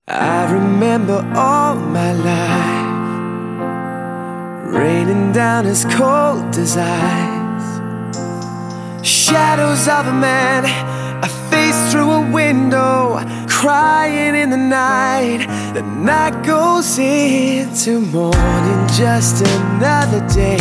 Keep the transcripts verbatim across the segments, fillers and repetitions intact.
I remember all my life raining down as cold as ice. Shadows of a man, a face through a window, crying in the night. The night goes into morning, just another day.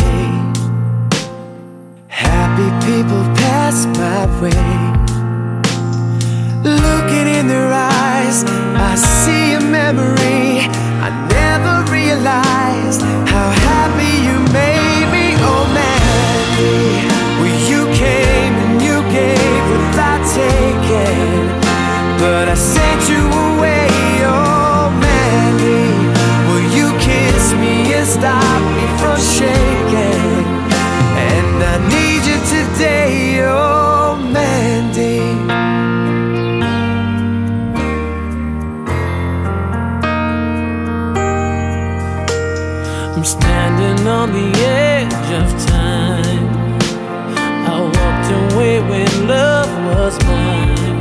Happy people pass my way. Looking in their eyes, I see a memory. I never realized how happy you made me. Oh Mandy, well you came and you gave without taking, but I sent you away. Oh Mandy, will you kiss me and stop me from shaking? And I need you today, oh Mandy. I'm standing on the edge of time. I walked away when love was mine.